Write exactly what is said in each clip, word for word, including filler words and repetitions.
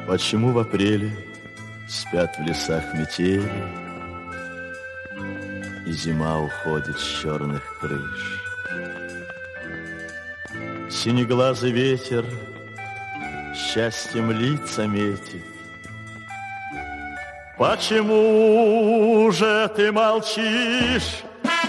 Почему в апреле спят в лесах метели, и зима уходит с черных крыш? Синеглазый ветер счастьем лица метит. Почему же ты молчишь?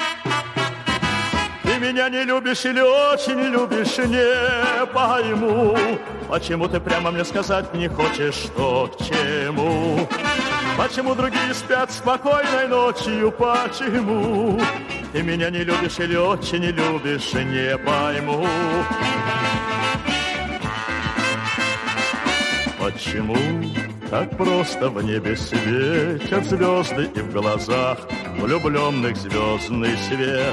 Ты меня не любишь или очень любишь, не пойму. Почему ты прямо мне сказать не хочешь, что к чему? Почему другие спят спокойной ночью, почему? Ты меня не любишь или очень не любишь, не пойму. Почему так просто в небе светят звезды, и в глазах влюбленных звездный свет?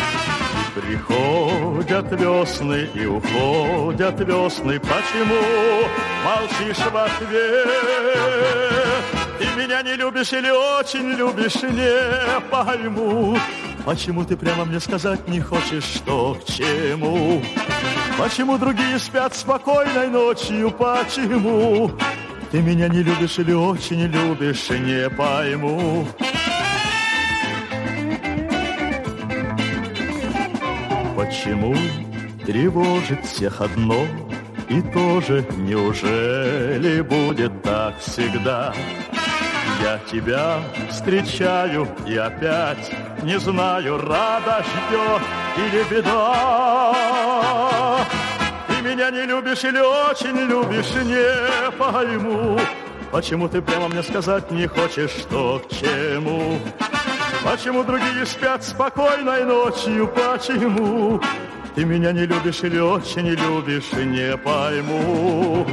Приходят весны и уходят весны. Почему молчишь в ответ? Ты меня не любишь или очень любишь, не пойму. Почему ты прямо мне сказать не хочешь, что к чему? Почему другие спят спокойной ночью, почему? Ты меня не любишь или очень любишь, не пойму. Почему тревожит всех одно и то же? Неужели будет так всегда? Я тебя встречаю и опять не знаю, радость ждет или беда. Ты меня не любишь или очень любишь, не пойму. Почему ты прямо мне сказать не хочешь, что к чему? Почему другие спят спокойной ночью, почему? Ты меня не любишь или очень не любишь, не пойму.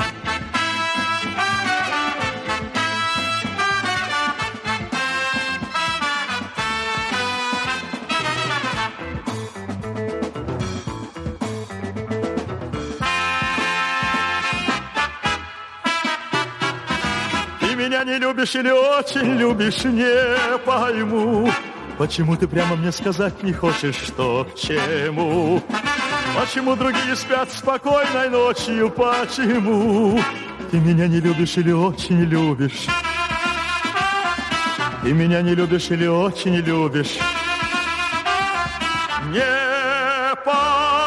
Ты меня не любишь или очень любишь, не пойму. Почему ты прямо мне сказать не хочешь, что к чему? Почему другие спят спокойной ночью, почему? Ты меня не любишь или очень любишь? Ты меня не любишь или очень любишь? Не пойму.